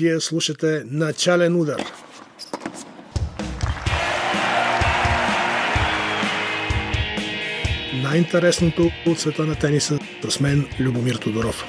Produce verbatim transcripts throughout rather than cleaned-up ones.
Вие слушате Начален удар. Най-интересното от света на тениса с мен Любомир Тодоров.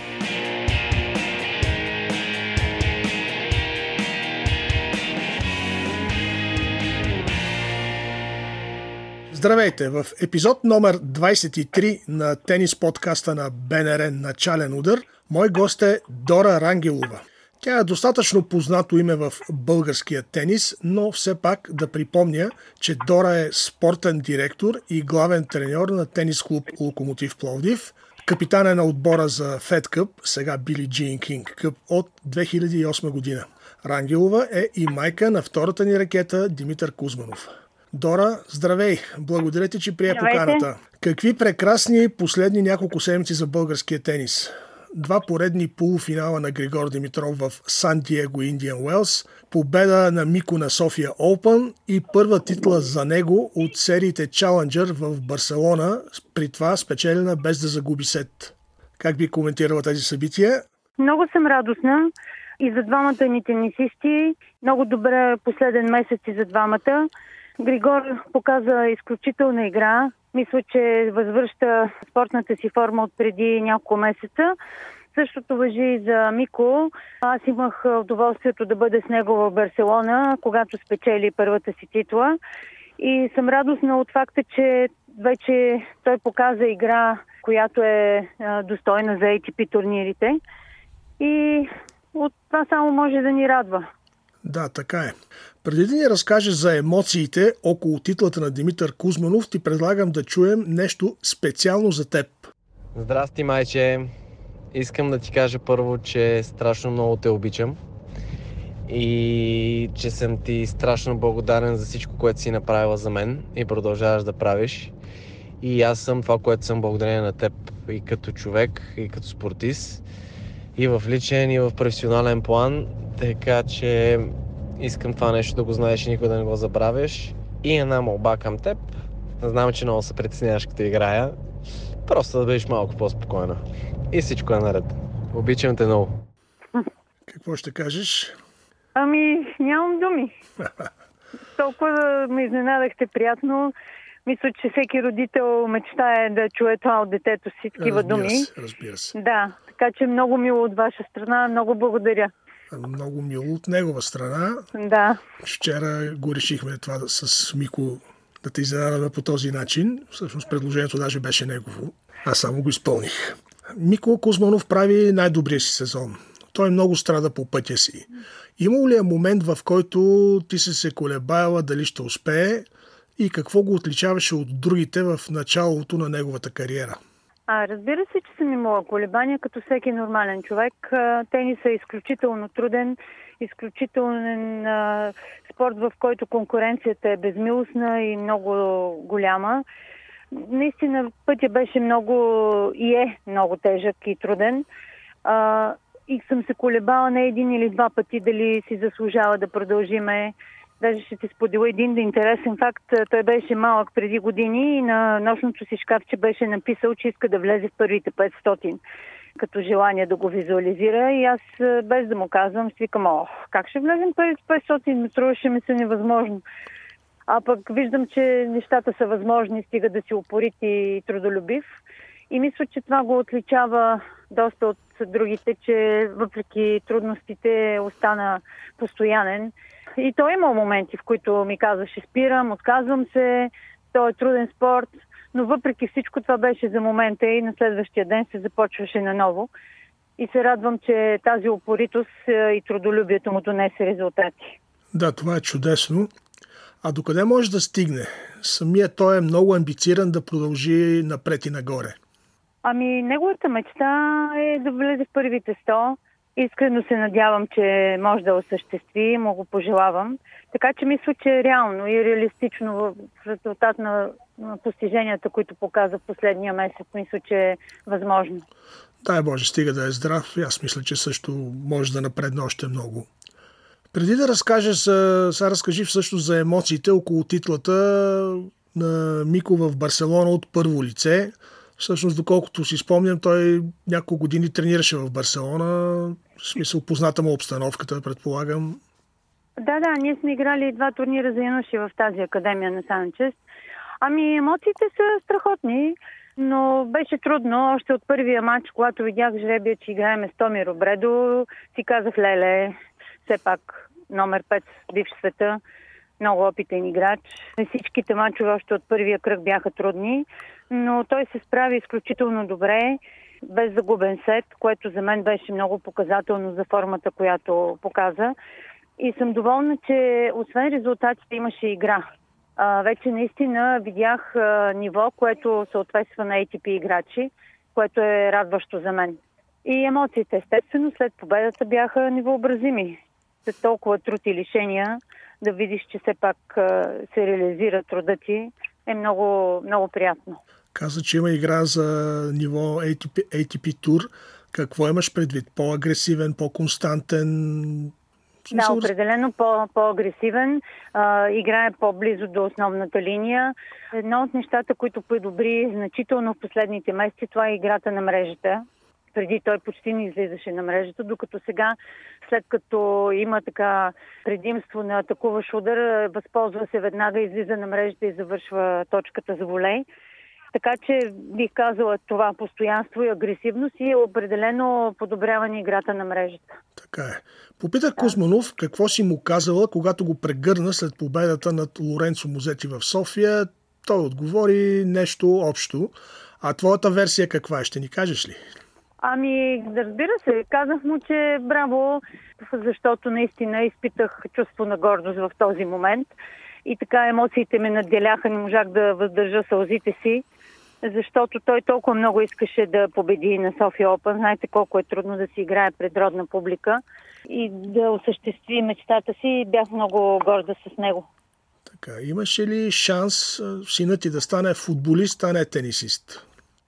Здравейте! В епизод номер двадесет и три на тенис подкаста на БНР Начален удар мой гост е Дора Рангелова. Тя е достатъчно познато име в българския тенис, но все пак да припомня, че Дора е спортен директор и главен треньор на тенис клуб Локомотив Пловдив, капитан е на отбора за Фед Къп, сега Били Джин Кинг Къп от две хиляди и осма година. Рангелова е и майка на втората ни ракета Димитър Кузманов. Дора, здравей! Благодаря ти, че прие поканата. Какви прекрасни последни няколко седмици за българския тенис. Два поредни полуфинала на Григор Димитров в Сан Диего Индиан Уелс, победа на Мико на София Open и първа титла за него от сериите Challenger в Барселона, при това спечелена без да загуби сет. Как би коментирала тези събития? Много съм радостна и за двамата ни тенисисти. Много добре последен месец и за двамата. Григор показа изключителна игра. Мисля, че възвръща спортната си форма от преди няколко месеца. Същото важи и за Мико. Аз имах удоволствието да бъда с него в Барселона, когато спечели първата си титла. И съм радостна от факта, че вече той показа игра, която е достойна за ей ти пи турнирите. И от това само може да ни радва. Да, така е. Преди да ни разкажеш за емоциите около титлата на Димитър Кузманов, ти предлагам да чуем нещо специално за теб. Здрасти, майче! Искам да ти кажа първо, че страшно много те обичам и че съм ти страшно благодарен за всичко, което си направила за мен и продължаваш да правиш. И аз съм това, което съм благодарен на теб и като човек, и като спортист, и в личен, и в професионален план, така че искам това нещо да го знаеш и никой да не го забравяш. И една молба към теб. Знам, че много се притесняваш като играя. Просто да бъдеш малко по-спокойна. И всичко е наред. Обичам те много. Какво ще кажеш? Ами, нямам думи. Толкова ме изненадахте приятно. Мисля, че всеки родител мечтае да чуе това от детето си, такива разбира думи. Се, разбира се. Да, така че много мило от ваша страна. Много благодаря. Много мило от негова страна. Да. Вчера го решихме това с Мико да те изненадаме по този начин. Всъщност предложението даже беше негово. Аз само го изпълних. Мико Кузманов прави най-добрия си сезон. Той много страда по пътя си. Имало ли е момент, в който ти си се колебаяла дали ще успее и какво го отличаваше от другите в началото на неговата кариера? А, разбира се, че съм имала колебания, като всеки нормален човек. Тенисът е изключително труден, изключителен а, спорт, в който конкуренцията е безмилостна и много голяма. Наистина пътя беше много и е много тежък и труден. А, и съм се колебала не един или два пъти дали си заслужава да продължиме. Даже ще ти споделя един интересен факт. Той беше малък преди години и на нощното си шкафче беше написал, че иска да влезе в първите петстотин, като желание да го визуализира. И аз, без да му казвам, си викам, ох, как ще влезем в първите петстотин? Струваше ми се невъзможно. А пък виждам, че нещата са възможни, стига да си упорит и трудолюбив. И мисля, че това го отличава доста от другите, че въпреки трудностите остана постоянен. И той имал моменти, в които ми казваше спирам, отказвам се, той е труден спорт, но въпреки всичко това беше за момента и на следващия ден се започваше наново. И се радвам, че тази упоритост и трудолюбието му донесе резултати. Да, това е чудесно. А докъде може да стигне? Самият той е много амбициран да продължи напред и нагоре. Ами, неговата мечта е да влезе в първите сто. Искрено се надявам, че може да осъществи, му го пожелавам. Така че мисля, че е реално и реалистично в резултат на постиженията, които показа в последния месец. Мисля, че е възможно. Дай Боже, стига да е здрав. Аз мисля, че също може да напредне още много. Преди да разкажеш, сега разкажи всъщност за емоциите около титлата на Мико в Барселона от първо лице. Всъщност, доколкото си спомням, той няколко години тренираше в Барселона. В смисъл, позната му обстановката, предполагам. Да, да, ние сме играли два турнира за юноши в тази академия на Санчес. Ами, емоциите са страхотни, но беше трудно. Още от първия матч, когато видях жребия, че играеме с Томи Робредо, си казах, леле, все пак номер пет бивш света, много опитен играч. Всичките мачове още от първия кръг бяха трудни, но той се справи изключително добре, без загубен сет, което за мен беше много показателно за формата, която показа. И съм доволна, че освен резултатите имаше игра. А, вече наистина видях а, ниво, което съответства на Ей Ти Пи играчи, което е радващо за мен. И емоциите, естествено, след победата бяха невъобразими. След толкова труд и лишения, да видиш, че все пак а, се реализира труда ти, е много, много приятно. Каза, че има игра за ниво Ей Ти Пи, Ей Ти Пи Tour. Какво имаш предвид? По-агресивен, по-константен? Да, определено по- по-агресивен. А, играе по-близо до основната линия. Едно от нещата, които подобри значително в последните месеци, това е играта на мрежата. Преди той почти не излизаше на мрежата, докато сега, след като има така предимство на атакуващ удар, възползва се веднага, излиза на мрежата и завършва точката за волей. Така че бих казала това постоянство и агресивност и определено подобряване играта на мрежата. Така е. Попитах Кузманов какво си му казала, когато го прегърна след победата над Лоренцо Музети в София. Той отговори нещо общо. А твоята версия каква е? Ще ни кажеш ли? Ами, да, разбира се. Казах му, че браво, защото наистина изпитах чувство на гордост в този момент. И така емоциите ме надделяха, не можах да въздържа сълзите си, защото той толкова много искаше да победи на София Опън. Знаете колко е трудно да си играе пред родна публика и да осъществи мечтата си. Бях много горда с него. Така, имаше ли шанс синът ти да стане футболист, а не тенисист?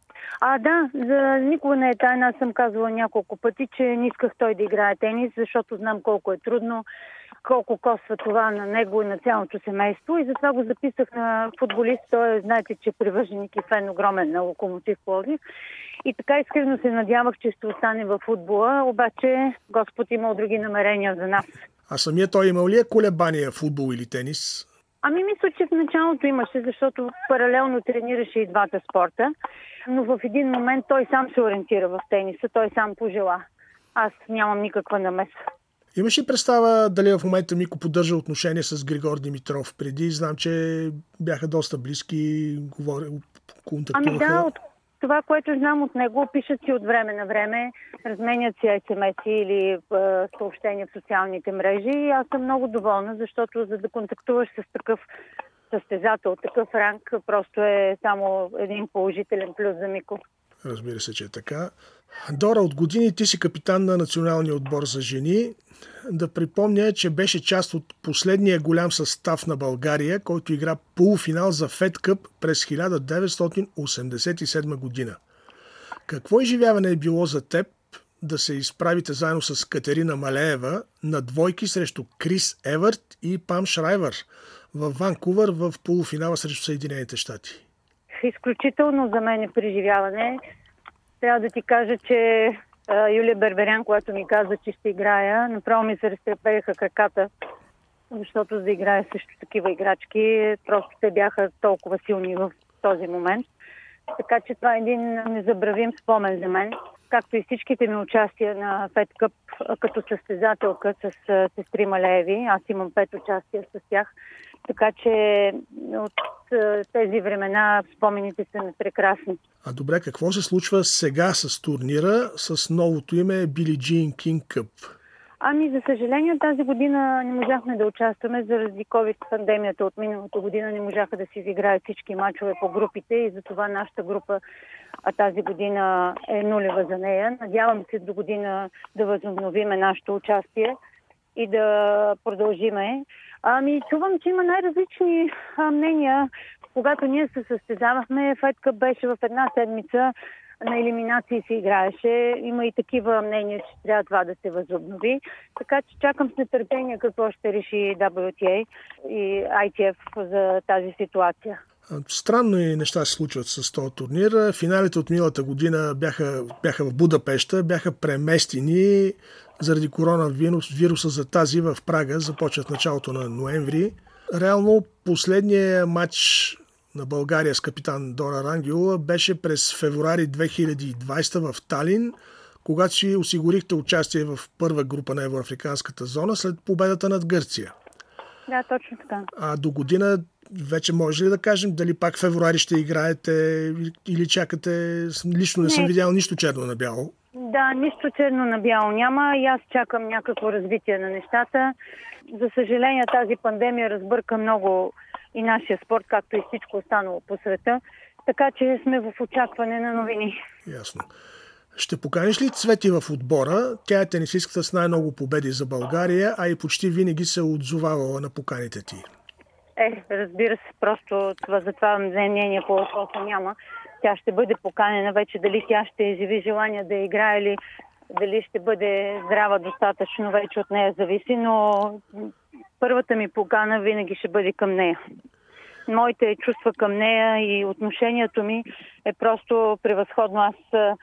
А, да, за никога не е тайна. Аз съм казвала няколко пъти, че не исках той да играе тенис, защото знам колко е трудно, колко коства това на него и на цялото семейство. И затова го записах на футболист. Той, знаете, че е привърженик и фен огромен на Локомотив Пловдив. И така искрено се надявах, че ще остане във футбола, обаче Господ имал други намерения за нас. А самия той имал ли е колебания, футбол или тенис? Ами мисля, че в началото имаше, защото паралелно тренираше и двата спорта. Но в един момент той сам се ориентира в тениса, той сам пожела. Аз нямам никаква намеса. Имаш ли представа дали в момента Мико поддържа отношение с Григор Димитров? Преди знам, че бяха доста близки, говори, контактуваха. Ами да, от това, което знам от него, пишат си от време на време, разменят си ес ем ес-и или е, съобщения в социалните мрежи и аз съм много доволна, защото за да контактуваш с такъв състезател, такъв ранг, просто е само един положителен плюс за Мико. Разбира се, че е така. Дора, от години ти си капитан на националния отбор за жени. Да припомня, че беше част от последния голям състав на България, който игра полуфинал за Фед Къп през хиляда деветстотин осемдесет и седма година. Какво изживяване е било за теб да се изправите заедно с Катерина Малеева на двойки срещу Крис Евърт и Пам Шрайвър в Ванкувър в полуфинала срещу Съединените щати? Изключително за мен е преживяване. Трябва да ти кажа, че а, Юлия Берберян, когато ми каза, че ще играя, направо ми се разтрепеха краката, защото за да играя също такива играчки, просто те бяха толкова силни в този момент. Така че това е един незабравим спомен за мен. Както и всичките ми участия на Фед Къп като състезателка с сестри Малееви. Аз имам пет участия с тях. Така че от тези времена спомените са прекрасни. А добре, какво се случва сега с турнира с новото име Били Джин Кинг Къп? Ами, за съжаление, тази година не можахме да участваме заради ковид-пандемията от миналата година. Не можаха да си изиграят всички мачове по групите и затова нашата група а тази година е нулева за нея. Надявам се до година да възобновиме нашето участие и да продължиме. Ами, чувам, че има най-различни а, мнения. Когато ние се състезавахме, Фед Къп беше в една седмица, на елиминации се играеше. Има и такива мнения, че трябва това да се възобнови. Така че чакам с нетърпение какво ще реши дабъл ю ти ей и ай ти еф за тази ситуация. Странни неща се случват с този турнир. Финалите от миналата година бяха, бяха в Будапеща, бяха преместени заради коронавируса за тази в Прага, започват началото на ноември. Реално последният матч на България с капитан Дора Рангелова беше през февруари две хиляди и двадесета в Талин, когато си осигурихте участие в първа група на евроафриканската зона след победата над Гърция. Да, точно така. А до година вече може ли да кажем дали пак в февруари ще играете или чакате? Лично не, не съм видял нищо черно на бяло. Да, нищо черно на бяло няма и аз чакам някакво развитие на нещата. За съжаление, тази пандемия разбърка много и нашия спорт, както и всичко останало по света. Така че сме в очакване на новини. Ясно. Ще поканиш ли Цвети в отбора? Тя е тенисистката с най-много победи за България, а и почти винаги се отзовавала на поканите ти. Е, разбира се, просто това, за това мнение по въпроса няма. Тя ще бъде поканена вече, дали тя ще изяви желание да играе или дали ще бъде здрава достатъчно, вече от нея зависи, но първата ми покана винаги ще бъде към нея. Моите чувства към нея и отношението ми е просто превъзходно. Аз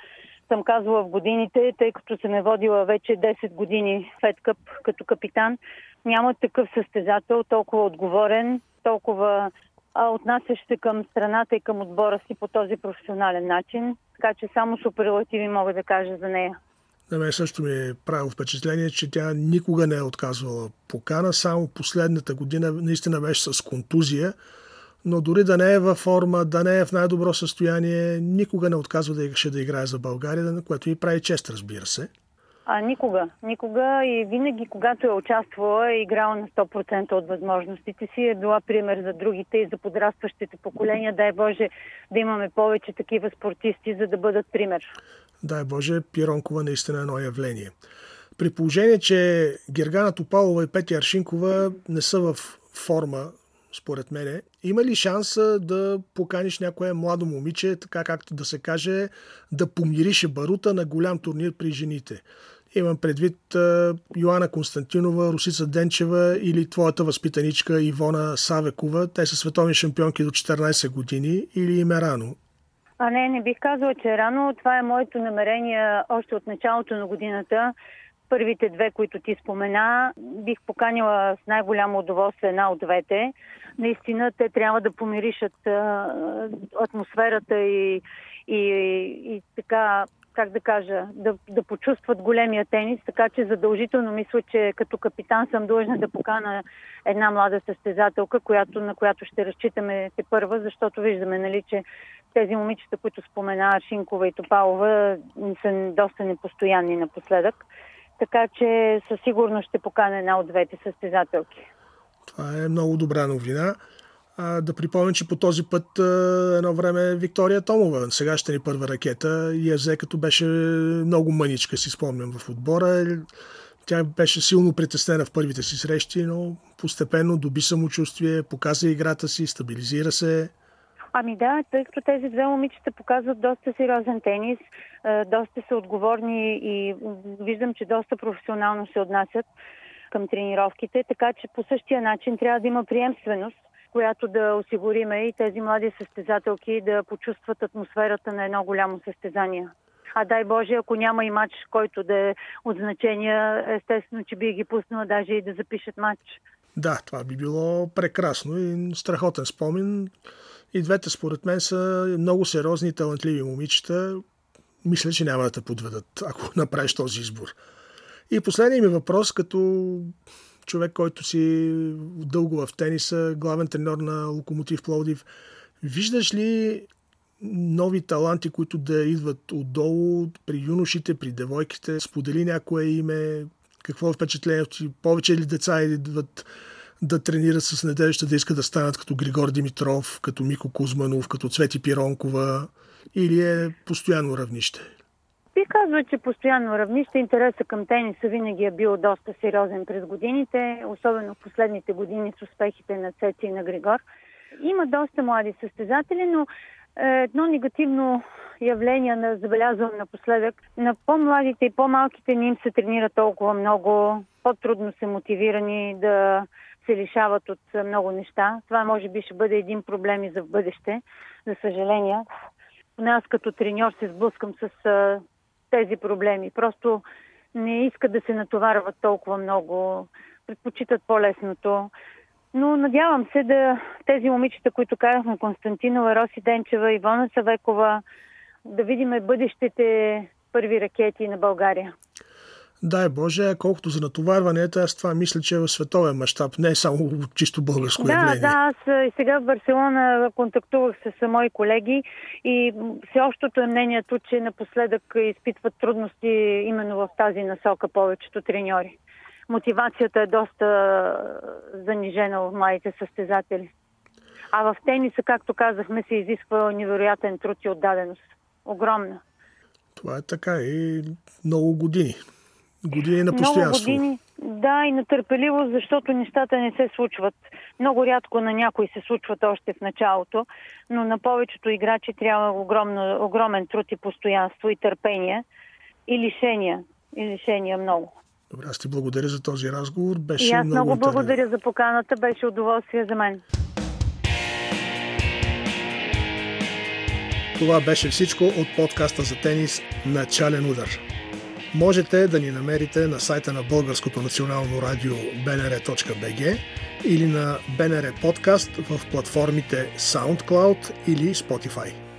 съм казвала в годините, тъй като съм е водила вече десет години Фед Къп като капитан, няма такъв състезател, толкова отговорен, толкова а, отнасящ се към страната и към отбора си по този професионален начин. Така че само суперлативи мога да кажа за нея. На мен също ми е правило впечатление, че тя никога не е отказвала покана. Само последната година наистина беше с контузия, но дори да не е във форма, да не е в най-добро състояние, никога не отказва да ще да играе за България, на което и прави чест, разбира се. А никога. Никога и винаги, когато е участвала, е играла на сто процента от възможностите си, е била пример за другите и за подрастващите поколения. Дай Боже да имаме повече такива спортисти, за да бъдат пример. Дай Боже, Пиронкова наистина е едно явление. При положение, че Гергана Топалова и Петя Аршинкова не са в форма, според мене, има ли шанс да поканиш някое младо момиче, така както да се каже, да помирише барута на голям турнир при жените? Имам предвид Йоана Константинова, Русица Денчева или твоята възпитаничка Ивона Савекова. Те са световни шампионки до четиринадесет години, или им е рано? А не, не бих казала, че е рано. Това е моето намерение още от началото на годината. Първите две, които ти спомена, бих поканила с най-голямо удоволствие една от двете. Наистина те трябва да помиришат а, атмосферата и, и, и така, как да кажа, да, да почувстват големия тенис, така че задължително мисля, че като капитан съм длъжна да покана една млада състезателка, която, на която ще разчитаме те първа, защото виждаме, нали, че тези момичета, които спомена Аршинкова и Топалова, са доста непостоянни напоследък. Така че със сигурност ще покана една от двете състезателки. Това е много добра новина. А, да припомня, че по този път едно време Виктория Томова, сега ще ни първа ракета, и я взе, като беше много мъничка, си спомням, в отбора. Тя беше силно притеснена в първите си срещи, но постепенно доби самочувствие, показа играта си, стабилизира се. Ами да, тъй като тези две момичета показват доста сериозен тенис, доста са отговорни и виждам, че доста професионално се отнасят към тренировките, така че по същия начин трябва да има приемственост, която да осигуриме и тези млади състезателки да почувстват атмосферата на едно голямо състезание. А дай Боже, ако няма и матч, който да е от значение, естествено, че би ги пуснала даже и да запишат матч. Да, това би било прекрасно и страхотен спомен. И двете, според мен, са много сериозни и талантливи момичета. Мисля, че няма да те подведат, ако направиш този избор. И последният ми въпрос, като човек, който си дълго в тениса, главен треньор на Локомотив Пловдив, виждаш ли нови таланти, които да идват отдолу, при юношите, при девойките? Сподели някое име, какво е впечатлението ти? Повече ли деца идват да тренират с надежда да искат да станат като Григор Димитров, като Мико Кузманов, като Цвети Пиронкова, или е постоянно равнище? Би казва, че постоянно равнище. Интереса към тениса винаги е бил доста сериозен през годините, особено в последните години с успехите на Цеци и на Григор. Има доста млади състезатели, но едно негативно явление на забелязвам напоследък. На по-младите и по-малките не им се тренира толкова много, по-трудно са мотивирани да се лишават от много неща. Това може би ще бъде един проблем и за в бъдеще, за съжаление. Поне аз като треньор се сблъскам с а, тези проблеми. Просто не искат да се натоварват толкова много, предпочитат по-лесното. Но надявам се да тези момичета, които казахме, Константинова, Роси Денчева, Ивона Савекова, да видим бъдещите първи ракети на България. Дай Боже, колкото за натоварванията, аз това мисля, че е в световен мащаб, не е само чисто българско да, явление. Да, аз и сега в Барселона контактувах с мои колеги и всеобщото е мнението, че напоследък изпитват трудности именно в тази насока повечето треньори. Мотивацията е доста занижена в младите състезатели. А в тениса, както казахме, се изисква невероятен труд и отдаденост. Огромна. Това е така и много години. Години на постоянство. Много години, да, и на търпеливост, защото нещата не се случват. Много рядко на някои се случват още в началото, но на повечето играчи трябва огромно, огромен труд и постоянство и търпение и лишения. И лишения много. Добре, аз ти благодаря за този разговор. Беше и аз много, много интересен. Благодаря за поканата. Беше удоволствие за мен. Това беше всичко от подкаста за тенис "Начален удар". Можете да ни намерите на сайта на Българското национално радио би ен ар точка би джи или на БНР Подкаст в платформите SoundCloud или Spotify.